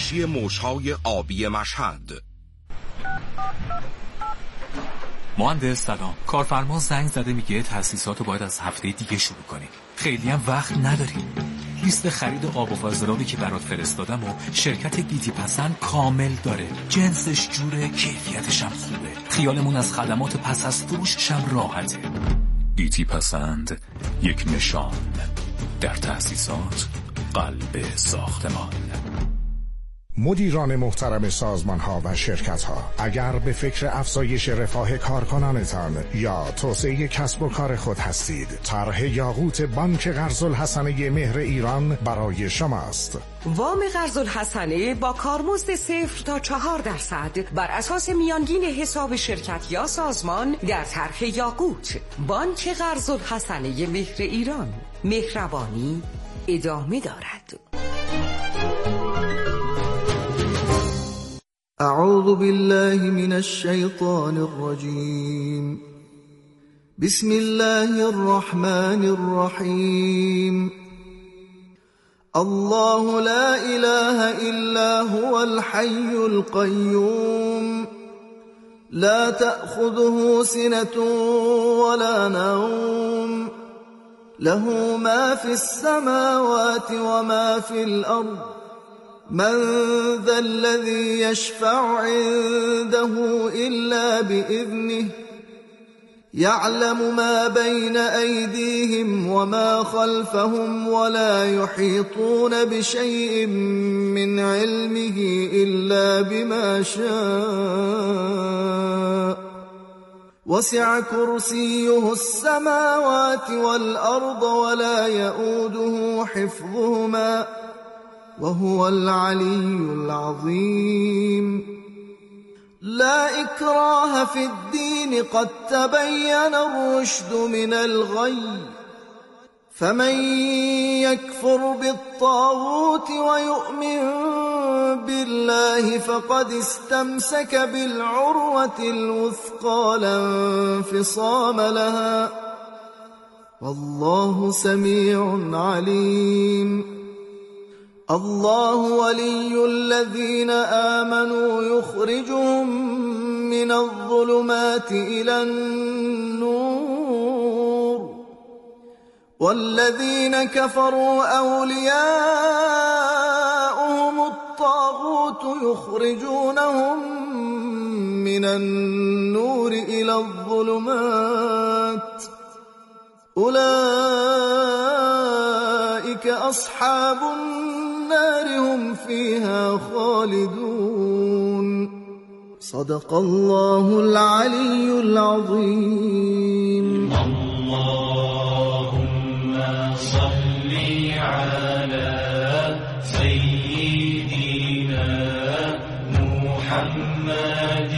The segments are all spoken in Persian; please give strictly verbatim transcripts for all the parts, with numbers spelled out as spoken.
انرژی موج‌های آبی مشهد. مهندس سلام. کارفرما زنگ زده میگه تأسیساتو باید از هفته دیگه شروع کنیم. خیلی هم وقت نداریم. لیست خرید آب و فاضلابی که برات فرستادم و شرکت گیتی پسند کامل داره. جنسش جوره، کیفیتش هم خوبه. خیالمون از خدمات پس از فروشش هم راحته. گیتی پسند، یک نشان در تأسیسات قلب ساختمان. مدیران محترم سازمان ها و شرکت ها، اگر به فکر افزایش رفاه کارکنانتان یا توسعه کسب و کار خود هستید، طرح یاقوت بانک قرض الحسنه مهر ایران برای شماست. وام قرض الحسنه با کارمزد صفر تا چهار درصد بر اساس میانگین حساب شرکت یا سازمان در طرح یاقوت. بانک قرض الحسنه مهر ایران. مهربانی ادامه دارد. اعوذ بالله من الشیطان الرجیم. بسم الله الرحمن الرحیم. الله لا اله الا هو الحي القيوم لا تأخذه سنة ولا نوم له ما في السماوات وما في الأرض من ذا الذي يشفع عنده إلا بإذنه يعلم ما بين أيديهم وما خلفهم ولا يحيطون بشيء من علمه إلا بما شاء وسع كرسيه السماوات والأرض ولا يؤوده حفظهما وهو العلي العظيم. لا إكراه في الدين قد تبين الرشد من الغي فمن يكفر بالطاغوت ويؤمن بالله فقد استمسك بالعروة الوثقى لا انفصام لها والله سميع عليم. الله ولي الذين آمنوا يخرجهم من الظلمات إلى النور والذين كفروا أولياؤهم الطاغوت يخرجونهم من النور إلى الظلمات أولئك أصحاب النار هم فيها خالدون. صدق الله العلي العظيم. اللهم صل على سيدنا محمد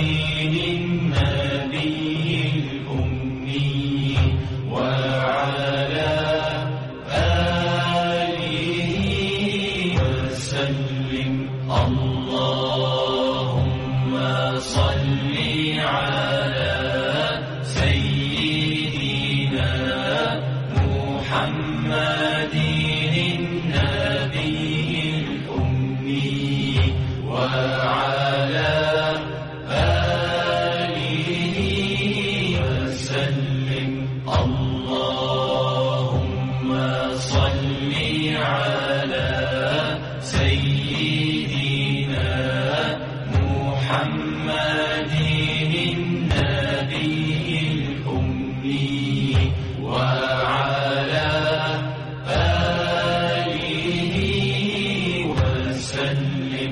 النبي الأمي وعلى اللهم صل على سيدنا محمد النبي الأمي وعلى آله وسلم. اللهم صل على سيدنا محمد النبي الأمي وعلى آله وسلم.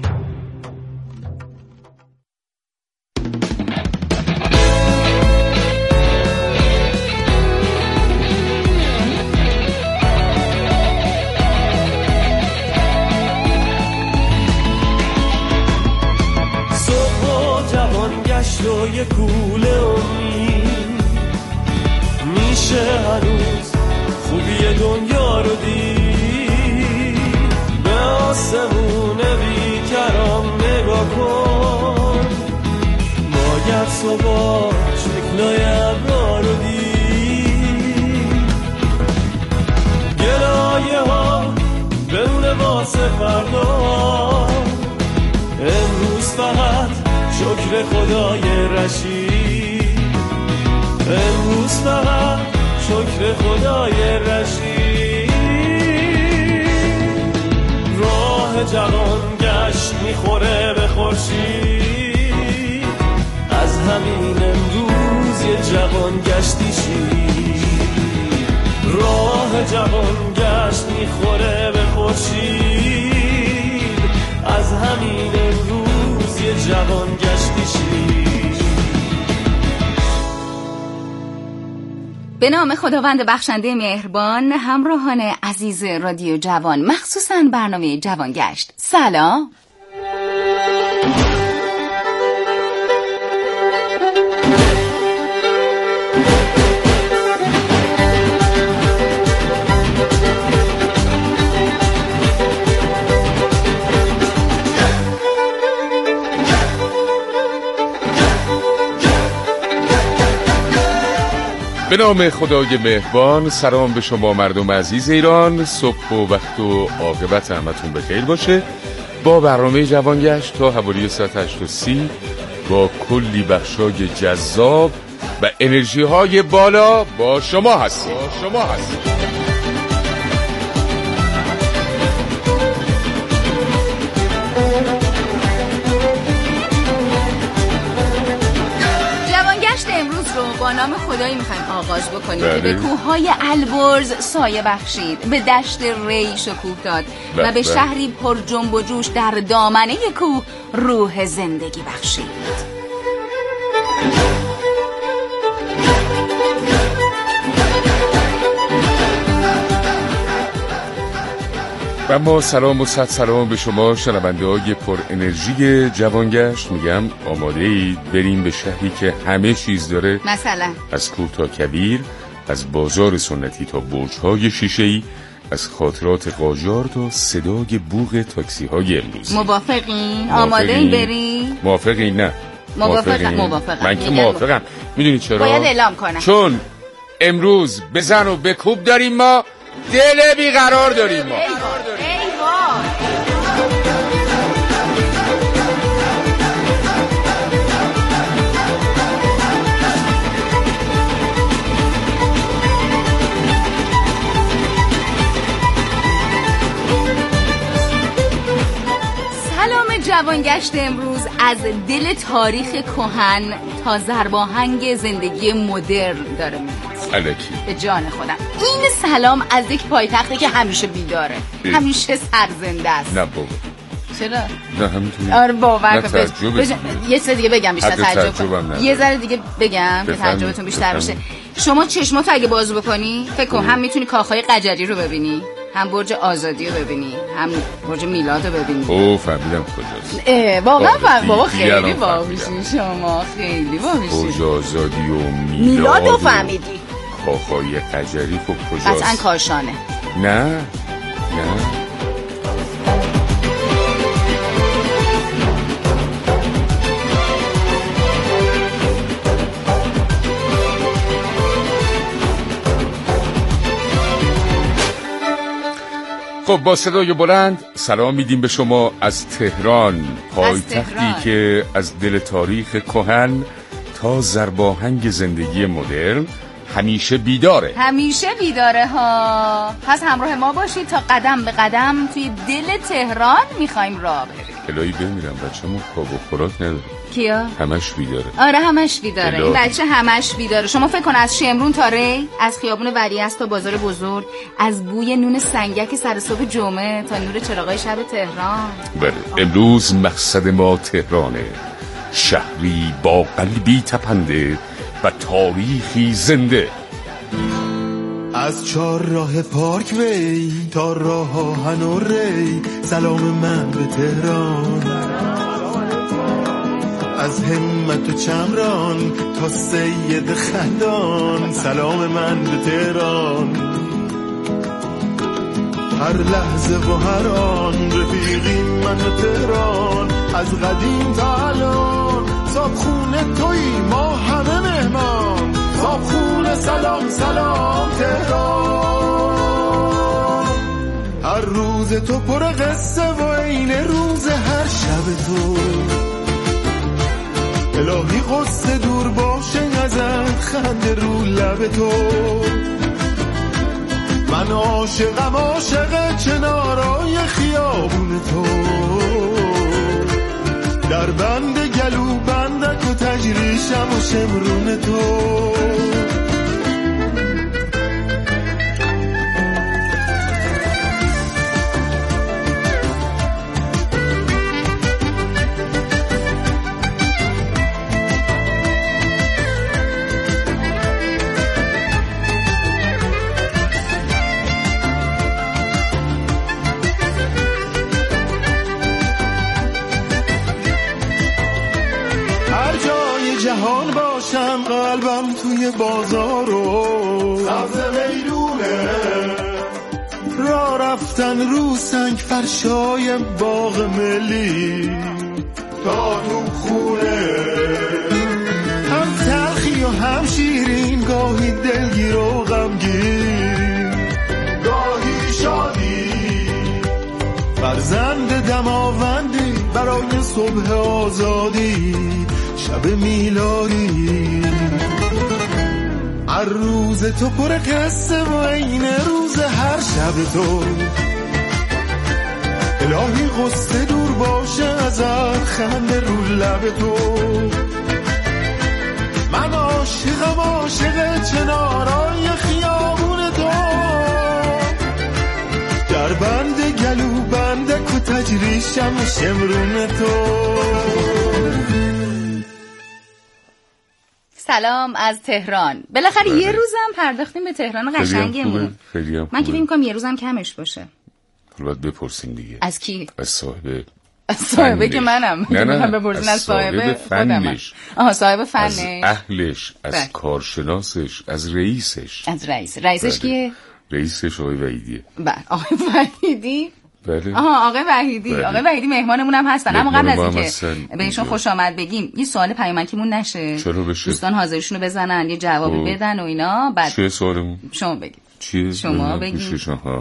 و یه کوله امید میشه هنوز خوبی دنیا رو دید. به آسمون بیکرام نگاه کن باید صبح شکلای ابرا رو دید. گلایه ها بمونه واسه فردا امروز فقط شکر خدای رشید، امروز فقط شکر خدای رشید. راه جوان گشت میخوره به خورشید، از همین امروز یه جوان گشتی شید. راه جوان گشت میخوره به خورشید، از همین امروز یه جوان گشتی شید. به نام خداوند بخشنده مهربان، همراهان عزیز رادیو جوان، مخصوصاً برنامه جوان گشت، سلام. به نام خدای مهربان، سلام به شما مردم عزیز ایران. صبح و وقت و عاقبت همتون بخیر باشه. با برنامه جوانگشت تا حوالی ساعت هشت و سی با کلی بخشای جذاب و انرژی های بالا با شما هستیم با شما هستیم با نام خدایی میخوایم آغاز بکنیم که به کوههای البرز سایه بخشید، به دشت ری شکوه داد و به شهری پر جنب و جوش در دامنه کوه روح زندگی بخشید. و ما سلام و صد سلام به شما شنونده های پر انرژی جوانگشت. میگم آماده اید بریم به شهری که همه چیز داره، مثلا از کوه تا کویر، از بازار سنتی تا برج‌های شیشه‌ای، از خاطرات قاجار تا صدای بوق تاکسی های امروز. موافقین؟ آماده این بریم؟ موافقین؟ نه موافقم. موافقم. من که موافقم. میدونی چرا؟ باید اعلام کنم چون امروز بزن و بکوب داریم، ما دل بیقرار داریم ما. جوانگشت امروز از دل تاریخ کهن تا ضرباهنگ زندگی مدرن داره میاد. الکی به جان خودم این سلام از یک پایتخته که همیشه بیداره، همیشه سرزنده است. نه بابا. چرا؟ نه همینطوری. آره باور کن. بج... یه چیز دیگه بگم بیشتر تعجب. یه ذره دیگه بگم که تعجبتون بیشتر بشه. شما چشماتو اگه باز بکنی فکر کن هم میتونی کاخهای قجری رو ببینی، هم برج آزادی رو ببینی، هم برج میلاد رو ببینی. اوه فهمیدم کجاست. اه واقعا فهم بابا خیلی باهوشی شما، خیلی باهوشی. برج آزادی و میلاد میلاد رو فهمیدی. کاخهای قجری خب کجاست؟ قطعا کاشانه. نه نه خب با صدای بلند سلام میدیم به شما از تهران، پایتختی که از دل تاریخ کهن تا ضرباهنگ زندگی مدرن همیشه بیداره. همیشه بیداره ها. پس همراه ما باشید تا قدم به قدم توی دل تهران میخوایم راه بریم. الهی بمیرم بچه‌مون خواب و خوراک نداره. کیا؟ همش بیداره. آره همش بیداره. این بچه همش بیداره. شما فکر کن از شمرون تا ری، از خیابون ولیعصر تا بازار بزرگ، از بوی نون سنگک سر صبح جمعه تا نور چراغای شب تهران. بله امروز مقصد ما تهرانه، شهری با قلبی تپنده و تاریخی زنده. از چهار راه پارک وی تا راه آهن و ری، سلام من به تهران. از همت و چمران تا سید خندان، سلام من به تهران. هر لحظه و هر آن رفیقی من به تهران. از قدیم تا الان صاحب خونه تویی، ما همه مهمان. صاحب خونه سلام سلام تهران. هر روز تو پر قصه و این روز هر شب تو. خنده رو لب تو. من عاشقم عاشق کنارای خیابون تو، در بند گلو بندک و تجریشم و شمرون تو. جهان باشم قلبم توی بازارو، سبز میدونه را رفتن رو سنگ فرشای باغ ملی تا تو خونه، هم تلخی و هم شیرین، گاهی دلگیر و غمگین، گاهی شادی، فرزند دماوندی برای صبح آزادی، شب میلادی. هر روز تو پر قصه و این روز هر شب تو، الهی قصه دور باشه ازت خنده رو لب تو. من عاشقم عاشق چنارای خیابون تو، در بند گلو بندک و تجریشم و شمرون تو. سلام از تهران. بالاخره یه روزم پرداختیم به تهران قشنگمون. من که فکر می‌کنم یه روزم کمش باشه. باید بپرسیم دیگه. از کی؟ از صاحب. از صاحبه که منم. نه نه بپرسین از صاحب فنش. آها صاحب فنش. از اهلش، از کارشناسش، از رئیسش. از رئیس. رئیسش کیه؟ رئیسش آقای وحیدیه. بله آقای وحیدی. بله. آها آقای وحیدی. بله. آقای وحیدی مهمانمون هم هستن. اما قبل از اینکه بهشون خوش آمد بگیم یه سوال پیامکیمون نشه. چرا بشه؟ دوستان حاضرشون رو بزنن یه جوابی بدن و اینا. بعد چیه سوالمون؟ شما بگید. چیه؟ شما بگید.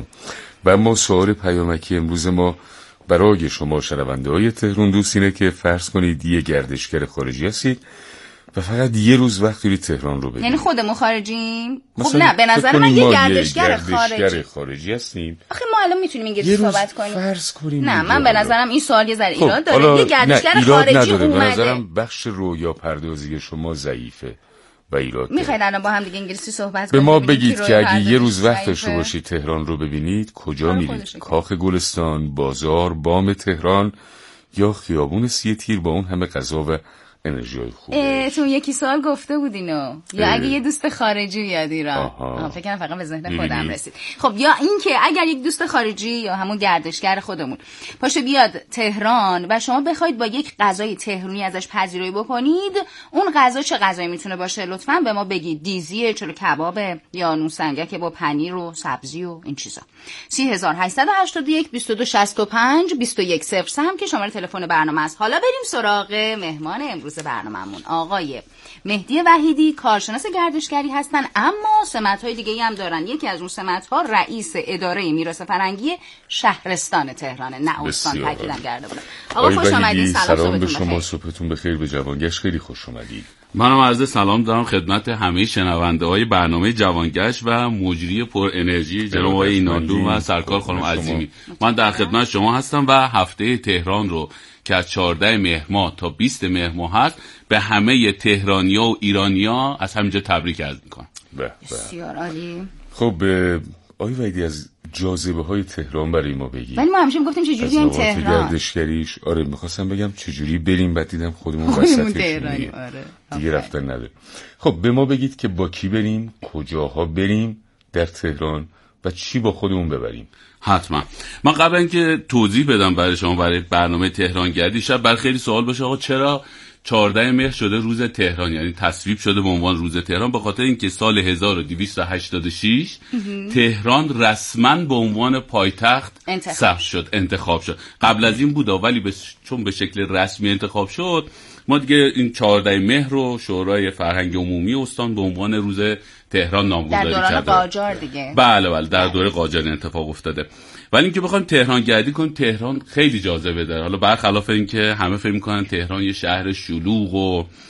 و ما سوال پیامکی امروز ما برای شما شنونده‌های تهران دوست اینه که فرض کنید یه گردشگر خارجی هستید و فقط یه روز وقت دارید تهران رو ببینید. یعنی خودمون خارجیم؟ خب نه به نظر من یه گردشگر خارجی گردشگر خارجی هستیم. آخه ما الان میتونیم اینجوری صحبت کنیم. فرض کنیم. نه من به نظرم این سوال یه ذره ایراد داره. یه گردشگر خارجی اومده. به نظرم بخش رویا پردازی شما ضعیفه و ایراد داره. میخواید الان با هم دیگه انگلیسی صحبت کنیم؟ به ما بگید که اگه یه روز وقت داشته باشید تهران رو ببینید کجا میرید؟ کاخ گلستان، بازار، بام تهران یا خیابون سی تیر با اون همه غذا و انرژی خوبه. تو یکی سال گفته بود اینو یا اگه یه دوست خارجی بیاد ایران. فکر کنم فقط به ذهن خودم رسید. خب یا اینکه اگر یک دوست خارجی یا همون گردشگر خودمون پاشه بیاد تهران و شما بخواید با یک غذای تهرانی ازش پذیرایی بکنید، اون غذا چه غذایی میتونه باشه؟ لطفاً به ما بگید. دیزیه، چلو کبابه یا نوسنگک با پنیر و سبزی و این چیزا. سه هزار و هشتصد و هشتاد و یک بیست و دو شصت و پنج بیست و یک صفر سه هم که شماره تلفن برنامه است. حالا بریم سراغ مهمان امروز برنامه‌مون. آقای مهدی وحیدی کارشناس گردشگری هستن، اما سمت‌های دیگه‌ای هم دارن. یکی از اون سمت‌ها رئیس اداره میراث فرهنگی شهرستان تهرانه. نه استان تاکیدم کرده بودم. آقا خوش اومدید. سلام, سلام به شما. صبحتون بخیر. به جوانگشت خیلی خوش اومدید. منم عرض سلام دارم خدمت همه شنونده‌های برنامه جوانگشت و مجری پر انرژی جناب آقای اینالدو و سرکار خانم عظیمی. من در خدمت شما هستم و هفته تهران رو که از چهاردهم مهر ماه تا بیستم مهر ماه هست به همه تهرانیا و ایرانیا از همینجا تبریک عرض می‌کنم. بسیار عالی. خب آقای وحیدی از جاذبه های تهران برای ما بگید. ولی ما همیشه میگفتیم چه جوری این تهران گردشگریش. آره میخواستم بگم چه جوری بریم، بعد دیدم خودمون وسطش تهرانی. آره دیگه رفتن نداره. خب به ما بگید که با کی بریم، کجاها بریم در تهران و چی با خودمون ببریم. حتما. من قبل اینکه توضیح بدم برای شما برای برنامه تهران گردی، شب برای خیلی سوال باشه آقا چرا چهاردهم مهر شده روز تهران، یعنی تصویب شده به عنوان روز تهران؟ به خاطر اینکه سال هزار و دویست و هشتاد و شش تهران رسما به عنوان پایتخت ثبت شد، انتخاب شد. قبل از این بود ولی به چون به شکل رسمی انتخاب شد، ما دیگه این چهاردهم مهر رو شورای فرهنگ عمومی استان به عنوان روز تهران نامگذاری کرده. در دوران قاجار دیگه. بله بله در دوره قاجار اتفاق افتاده. ولی اینکه بخوایم تهران گردی کنیم، تهران خیلی جاذبه داره. حالا برخلاف اینکه همه فکر می‌کنن تهران یه شهر شلوغ و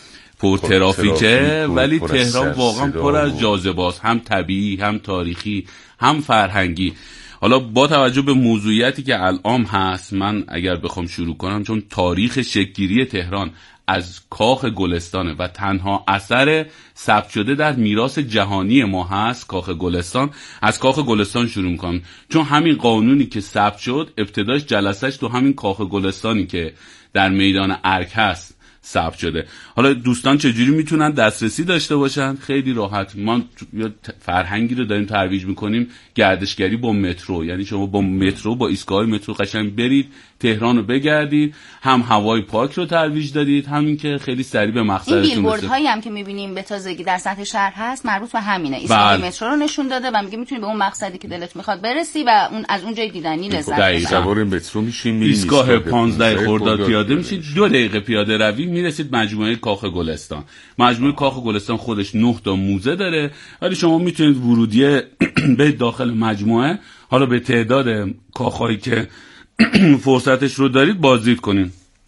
پر ترافیکه، ولی تهران واقعا پر از جاذبه‌است، هم طبیعی هم تاریخی هم فرهنگی. حالا با توجه به موضوعیتی که الان هست، من اگر بخوام شروع کنم، چون تاریخ شکل‌گیری تهران از کاخ گلستانه و تنها اثر ثبت شده در میراث جهانی ما هست کاخ گلستان، از کاخ گلستان شروع میکنم، چون همین قانونی که ثبت شد ابتداش جلسهش تو همین کاخ گلستانی که در میدان ارگ هست ثبت شده. حالا دوستان چجوری میتونن دسترسی داشته باشن؟ خیلی راحت. ما فرهنگی رو داریم ترویج میکنیم، گردشگری با مترو، یعنی شما با مترو، با ایستگاه مترو قشنگ برید تهران رو بگردید، هم هوای پاک رو ترویج دادید، همین که خیلی سریع به مقصدتون رسید. این بیلبوردهایی هم که میبینیم به تازگی در سطح شهر هست مربوط به همینه، ایستگاه بل. مترو رو نشون داده و میگه میتونی به اون مقصدی که دلت میخواد برسی و اون از اون جای دیدنی لذت ببری. سوار مترو میشین، میرین ایستگاه پانزده خرداد پیاده میشید، دو دقیقه پیاده روی میرسید مجموعه کاخ گلستان. مجموعه کاخ گلستان خودش نه تا موزه داره، ولی شما میتونید ورودی به داخل مجموعه، حالا به تعداد کاخایی که فرصتش رو دارید بازدید کنین،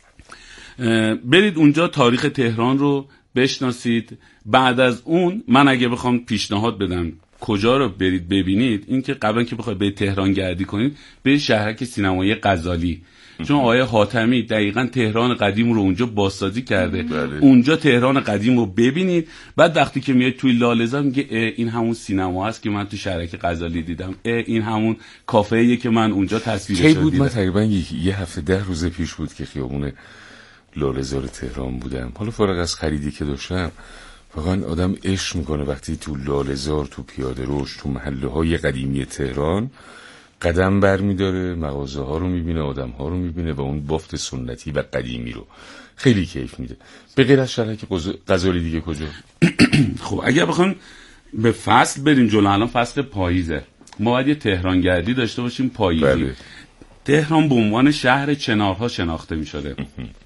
برید اونجا تاریخ تهران رو بشناسید. بعد از اون من اگه بخوام پیشنهاد بدم کجا رو برید ببینید، این که قبلا که بخواید به تهران گردی کنید، به شهرک سینمایی غزالی، چون آقای حاتمی دقیقاً تهران قدیم رو اونجا بازسازی کرده. بله. اونجا تهران قدیم رو ببینید، بعد وقتی که میاد توی لاله‌زار میگه این همون سینما هست که من تو شهرک غزالی دیدم، این همون کافه‌ایه که من اونجا تصویرش رو دیدم. کی بود؟ من تقریباً یه هفته ده روز پیش بود که خیابون لاله‌زار تهران بودم. حالا فارغ از خریدی که داشتم، واقعا آدم عشق میکنه وقتی تو لاله‌زار، تو پیاده روش، تو محله‌های قدیمی تهران قدم بر میداره، مغازه ها رو میبینه، آدم ها رو میبینه و اون بافت سنتی و قدیمی رو خیلی کیف میده. به غیر از شهرک غزالی دیگه کجا؟ خب اگر بخوام به فصل بریم جلو، الان فصل پاییزه، ما باید یه تهران گردی داشته باشیم پاییزی. بله. تهران به عنوان شهر چنارها شناخته میشده.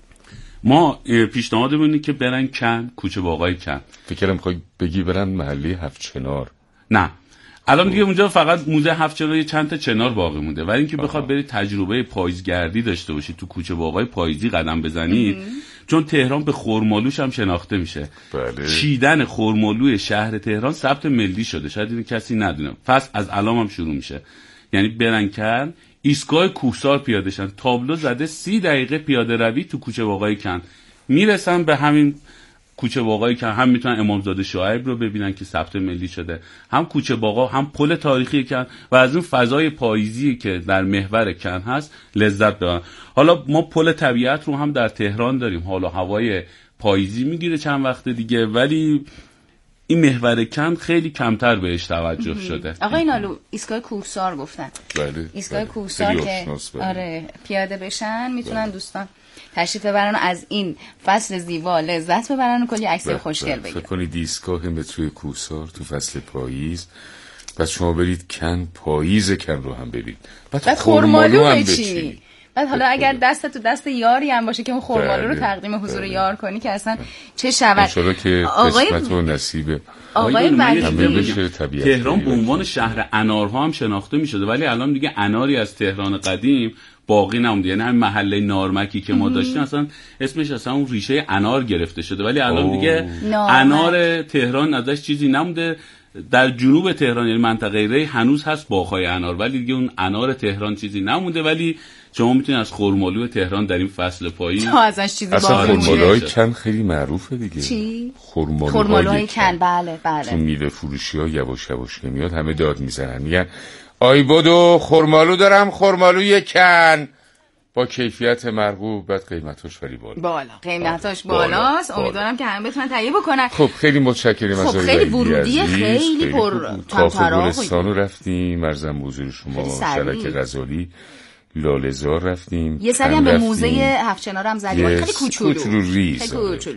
ما پیشنهادمون اینه که برن کن، کوچه باغای کن. فکر کردم میخوای بگی برن محله هفت چنار. نه، الان دیگه اونجا فقط موزه هفت چنار چند تا چنار باقی مونده، ولی اینکه بخواد برید تجربه پاییزگردی داشته باشید، تو کوچه باغای پاییزی قدم بزنید، چون تهران به خرمالوش هم شناخته میشه. بله. چیدن خرمالوی شهر تهران ثبت ملی شده، شاید این کسی ندونه. پس از الان هم شروع میشه، یعنی برن کن، ایستگاه کوهسار پیاده شن، تابلو زده سی دقیقه پیاده روی تو کوچه باغای کن، میرسن به همین کوچه باغایی که هم میتونن امامزاده شعیب رو ببینن که ثبت ملی شده، هم کوچه باغا، هم پل تاریخی کن و از اون فضای پاییزی که در محور کن هست لذت ببرن. حالا ما پل طبیعت رو هم در تهران داریم، حالا هوای پاییزی میگیره چند وقت دیگه، ولی این محور کن خیلی کمتر بهش توجه شده. آقای نالو ایستگاه کوهسار گفتن. بله. ایستگاه کوهسار که آره پیاده بشن میتونن بله. دوستان تشریف ببرن از این فصل زیبا لذت ببرن و کلی عکس خوشگل بگیرن. فکر کنید ایستگاه متروی کوهسار تو فصل پاییز، بعد شما برید کن، پاییز کن رو هم برید، بعد, بعد خرمالو هم بچینی. بعد حالا اگر دست تو دست یاری هم باشه که اون خرمالو رو تقدیم حضور یار کنی که اصلا چه شود. انشالله که قسمت و نصیب آقای ولی تهران به عنوان شهر انارها هم شناخته می شده، ولی الان دیگه اناری از تهران قدیم باقی نمونده. یعنی همین محله نارمکی که ما داشتیم اصلا اسمش اصلا اون ریشه انار گرفته شده، ولی الان دیگه انار تهران ازش چیزی نمونده. در جنوب تهران یعنی منطقه ری هنوز هست باغ‌های انار، ولی دیگه اون انار تهران چیزی نمونده. ولی شما میتونید از خرمالو تهران در این فصل پاییز ازش چیزی باقی مونده. خرمالوهای کن خیلی معروفه دیگه. چی؟ خرمالوهای کن. بله بله. تو میوه فروشی‌ها یواش یواش نمیاد، همه داد میزنن میگن آی بودو خرمالو دارم، خرمالوی کن با کیفیت مرغوب، بعد قیمتاش ولی بالا بالا قیمتاش بالاست. امیدوارم که همه بتونن تهیه بکنن. خب خیلی متشکریم از آقای خیلی ورودی خیلی پر طمطراق. گلستان رو رفتیم، مرزم حضور شما، شهرک غزالی، لاله‌زار رفتیم، یه سری هم به موزه هفت چنار هم زدیم، خیلی کوچولو کوچولو ریز.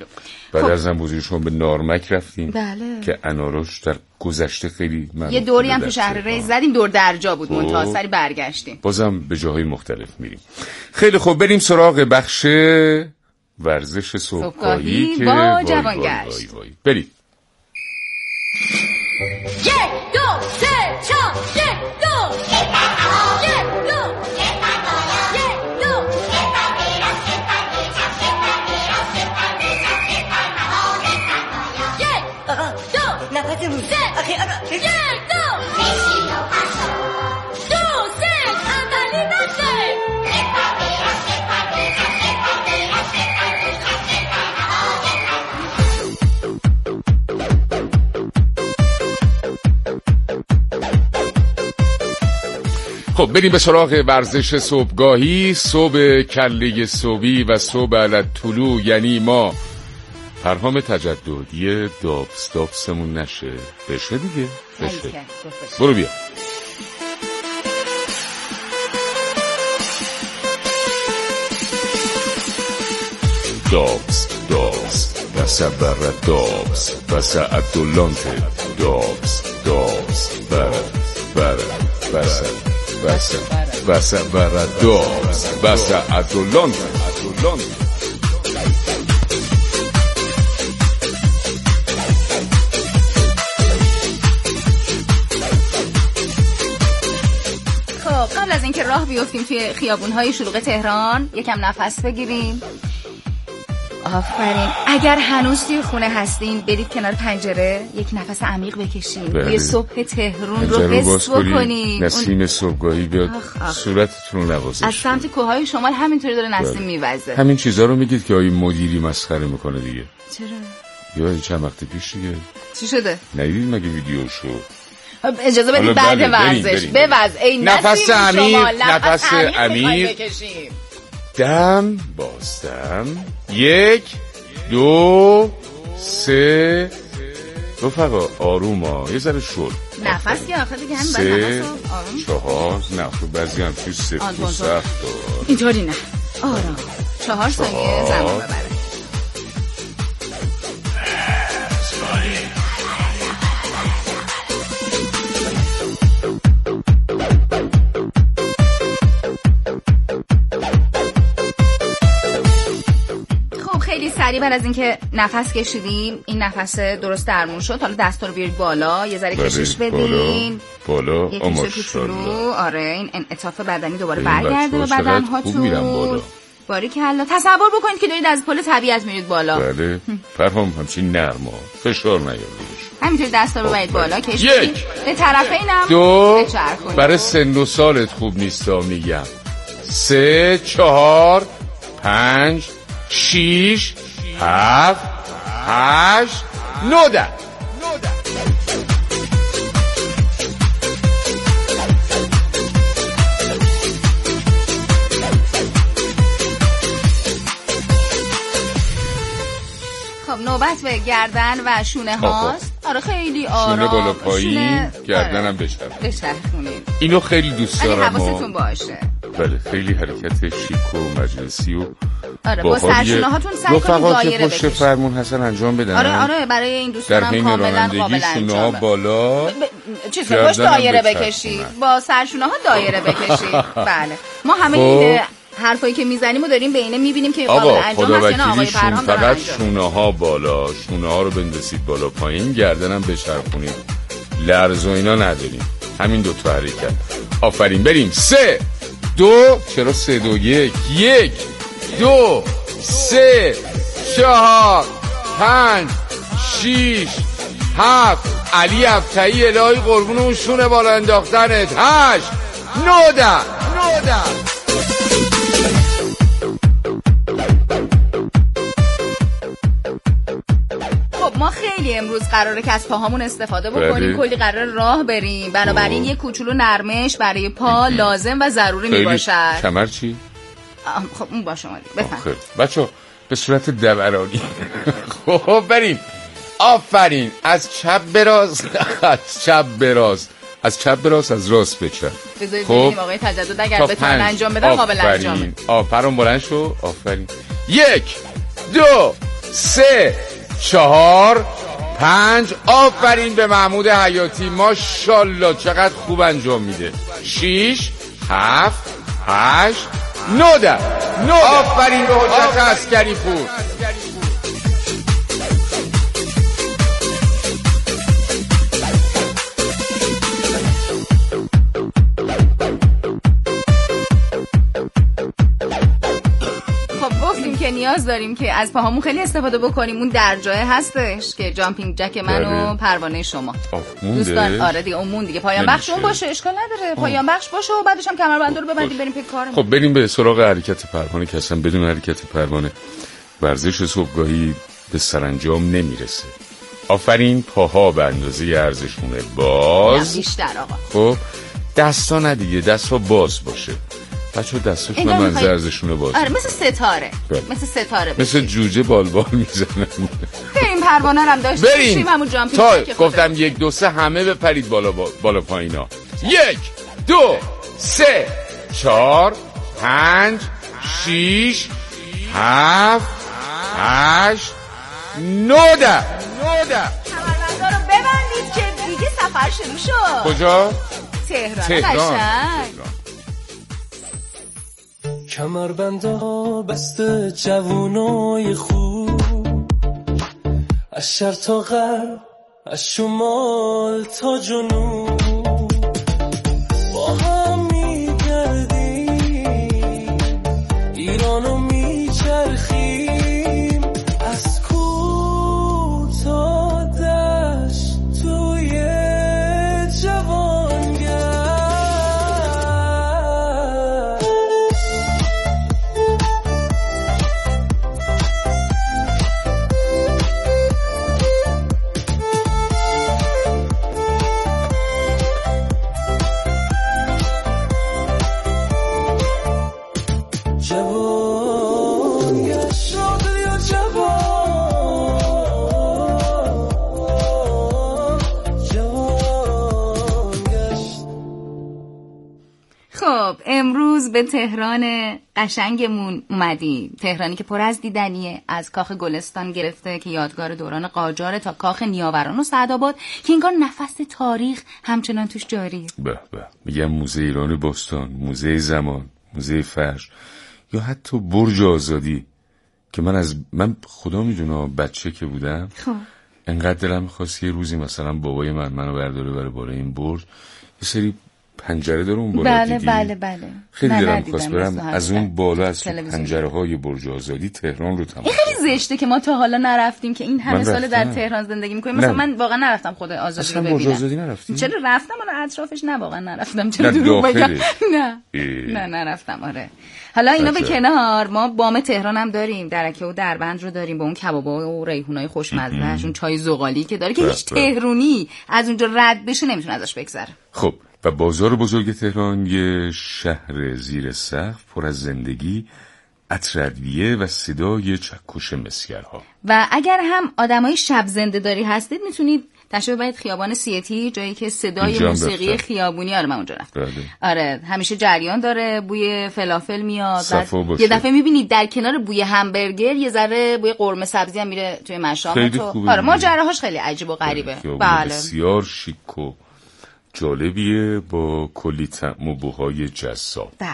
بعد از هم حضور شما به نارمک رفتیم. بله. که اناراش در گذشته خیلی یه دوری هم تو شهر ری زدیم، دور درجا بود، منتها سری برگشتیم. بازم به جاهای مختلف میریم. خیلی خوب، بریم سراغ بخش ورزش صبحگاهی که با جوانگشت. بریم. یک دو سه چهار یک دو یک دو خب بریم به سراغ ورزش صبحگاهی. صبح کله صبحی و صبح علت طلوع، یعنی ما پرهام تجددی دابس دابسمون نشه بشه دیگه بشه. برو بیا. دابس دابس بسا برا دابس بسا ادولانته دابس دابس برا برا بسا بسا بسا برا دابس بسا ادولانته ادولانته. خب قبل از اینکه راه بیفتیم توی خیابون‌های شلوغ تهران یکم نفس بگیریم. آفرین. اگر هنوز توی خونه هستین برید کنار پنجره یک نفس عمیق بکشین. یه صبح تهرون رو حس بکنین. نسیم صبحگاهی بیاد صورتتون رو نوازش. از سمت کوههای شمال همینطوری داره نسیم میوزه. همین چیزا رو میگید که آقای مدیری مسخره میکنه دیگه. چرا؟ یا چند وقت پیش دیگه. چی شده؟ ندیدید مگه ویدیوشو؟ اجازه بدید بعد ورزش بوز. ای نفس عمیق، نفس عمیق. دم بازدم. یک دو سه. رفقا آروم ها یه ذره شد نفس که آخه دیگه همین سه چهار. نه خب بعضی هم توی سفت و سخت اینطوری نه. آرام. چهار ثانیه زمان ببره. سریع بعد از اینکه نفس کشیدیم این نفس درست درمون شد. حالا دستا رو بیارید بالا یه ذره کشش بدین بالا بالا. ماشاءالله. آره این انعطاف بدنی دوباره برگرده به بدن هاتون. باریکلا. تصور بکنید که دارید از پل طبیعت میرید بالا. بله فرهام همچین نرما فشار نیارید. همینطوری دستا رو ببرید بالا کشید به طرف اینم دو. برای سن و سالت خوب نیستا میگم. سه چهار پنج شیش هفت هشت نوده. خب نوبت به گردن و شونه هاست. آره خیلی آرام. شونه بالا پایین گردنم بشتر بشترخونید. اینو خیلی دوست دارم. حواستون باشه. بله خیلی حرکت شیک و مجلسی و آره با سرشونه هاتون سعی کنید دایره بکشید. پشت فرمون حسن انجام بدن. آره آره برای این دوستانم کاملا قابل انجامه. بالا ب... چیز پشت دایره بکشید. با سرشونه ها دایره بکشید. بله ما همه این حرفایی که میزنیم و داریم بینه میبینیم که قابل انجام هست یا نه. آقای فرهام داره فقط شونه ها بالا، شونه ها رو بندازید بالا پایین، گردنم بچرخونید. لرز و اینا نداریم. همین دو تا حرکت. آفرین. بریم. سه دو. چرا سه دو یک؟ یک دو سه چهار پنج شیش هفت. علی ابتهی الهی قربون اون شونه بالا انداختنت. هشت نوده نوده. خب ما خیلی امروز قراره که از پاهامون استفاده بکنیم. کلی قراره راه بریم. بنابراین یه کوچولو نرمش برای پا لازم و ضروری میباشد. کمر چی؟ خب اون با شما بفهم. بچه به صورت دورانی. خب بریم. آفرین. از چپ براز از چپ براز از چپ براز از راست به چپ. بذارید ببینیم آقای تجدد اگر بتونن انجام بدن قابل انجامه. آفرین. بلند شو. آفرین. یک دو سه چهار پنج. آفرین به محمود حیاتی. ماشاءالله چقدر خوب انجام میده. شیش هفت هشت نوده نوده. آفرین به حجت عسکری پور. که نیاز داریم که از پاهامون خیلی استفاده بکنیم. اون در جای هستش که جامپینگ جک من و پروانه شما دوستان. آره دیگه اون دیگه پایان بخش اون باشه اشکال نداره. پایان بخش باشه و بعدش هم کمربند رو ببندیم بریم پی کارمون. خب بریم به سراغ حرکت پروانه که اصلا بدون حرکت پروانه ورزش صبحگاهی به سرانجام نمیرسه. آفرین. پاها به اندازه ارزشونه باز بیشتر آقا. خب دستا نه دیگه، دستا باز باشه. بچه دستاشون هم منظر ارزشونه باز. آره مثل ستاره. بله. مثل ستاره. مثل جوجه بالبال میزنن. بریم پروانه هم داشته باشیم همون جامپینگ تا گفتم یک دو سه همه بپرید بالا بالا پایینا. یک دو سه چهار پنج شیش هفت هشت نوده نوده. کمربندا رو ببندید که دیگه سفر شروع شد. کجا؟ تهران. تهران. کمربندا بسته جوونای خوب، از شرق تا غرب، از شمال تا جنوب، با هم میگردیم ایرانو میچرخیم، از کوه تا دشت توی جوانگر. خب امروز به تهران قشنگمون اومدیم، تهرانی که پر از دیدنیه، از کاخ گلستان گرفته که یادگار دوران قاجاره تا کاخ نیاوران و سعدآباد که انگار نفس تاریخ همچنان توش جاریه. به به میگم موزه ایران باستان، موزه زمان، موزه فرش یا حتی برج آزادی که من از من خدا میدونه بچه که بودم خب انقدر دلم می‌خواست یه روزی مثلا بابای من منو برداره بره بالای این برج، یه سری پنجره داره اون بالا بله دیدی؟ بله بله. خیلی دلم می‌خواست برم از اون بالا از پنجره‌های برج آزادی تهران رو تماشا. این خیلی زشته که ما تا حالا نرفتیم که این همه سال در تهران زندگی می‌کنیم. مثلا من واقعا نرفتم خود آزادی رو ببینم. اصلا برج آزادی نرفتی؟ چرا رفتم اون اطرافش نه واقعا نرفتم. چرا دروغ بگم؟ نه نه نرفتم. آره حالا اینا به کنار، ما بام تهران هم داریم، درکه و دربند رو داریم با اون کبابا و ریحونای خوشمزه‌اش، اون چای زغالی که داره که هیچ تهرونی از اونجا رد بشه نمیتونه ازش بگذره. خب و بازار بزرگ تهران یه شهر زیر سقف پر از زندگی، عطر ادویه و صدای چکش مسگرها. و اگر هم آدمای شب زنده داری هستید میتونید تشریف ببرید خیابان سیتی، جایی که صدای موسیقی خیابونی، آره من اونجا رفتم. آره همیشه جریان داره، بوی فلافل میاد، یه دفعه میبینید در کنار بوی همبرگر یه ذره بوی قرمه سبزی هم میره توی مشام تو. آره ماجراهاش خیلی عجیب و غریبه. بله بسیار شیک و جالبیه با کلی طعم و بوهای جذاب. بله.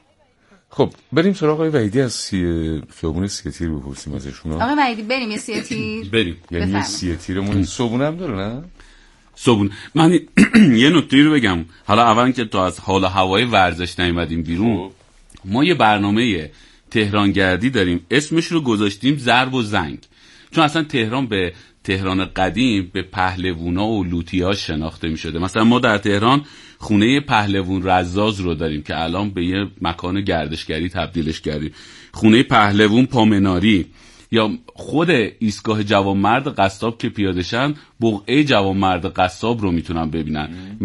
خب بریم سراغ آقای وحیدی از سی... خیابون سیه تیر بپرسیم ازشون. آقای وحیدی بریم یه سیه تیر. بریم. یعنی یه سیه تیرمون صبحونه هم داره نه؟ صبحونه. من یه نکته رو بگم. حالا اول که تو از حال هوای ورزش نیومدیم بیرون، ما یه برنامه تهران گردی داریم، اسمش رو گذاشتیم ضرب و زنگ. چون اصلا تهران به تهران قدیم به پهلوونا و لوتی‌ها شناخته می‌شده. مثلا ما در تهران خونه پهلوون رزاز رو داریم که الان به یه مکان گردشگری تبدیلش کردیم. خونه پهلوون پامناری، یا خود ایستگاه جوانمرد قصاب که پیاده شن بقعه جوانمرد قصاب رو میتونن ببینن،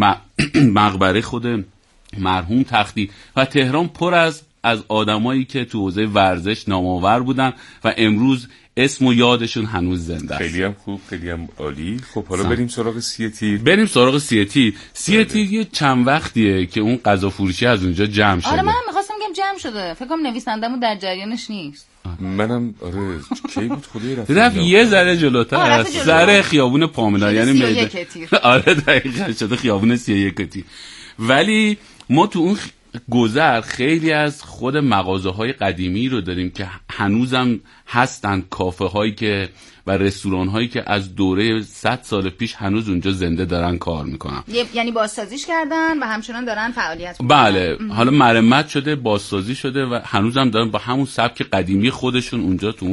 مقبره خود مرحوم تختی. و تهران پر از از آدمایی که تو حوزه ورزش نامآور بودن و امروز اسم و یادشون هنوز زنده است. خیلی هم خوب، خیلی هم عالی. خب حالا سن. بریم سراغ سیه تیر. بریم سراغ سیه تیر. سیه تیر یه چند وقتیه که اون غذا فروشی از اونجا جمع شده. آره منم می‌خواستم بگم جمع شده. فکر کنم نویسنده‌مون در جریانش نیست. منم آره کی بود خدای رفت. رفت یه ذره جلوتر از سر خیابون پاملا، یعنی میدان. آره دقیقاً شده خیابون سی و یک تیر. ولی ما تو اون گذر خیلی از خود مغازه‌های قدیمی رو داریم که هنوزم هستن، کافه هایی که و رستوران هایی که از دوره صد سال پیش هنوز اونجا زنده دارن کار میکنن. یعنی بازسازیش کردن و همچنان دارن فعالیت میکنن. بله حالا مرمت شده، بازسازی شده و هنوزم دارن با همون سبک قدیمی خودشون اونجا تو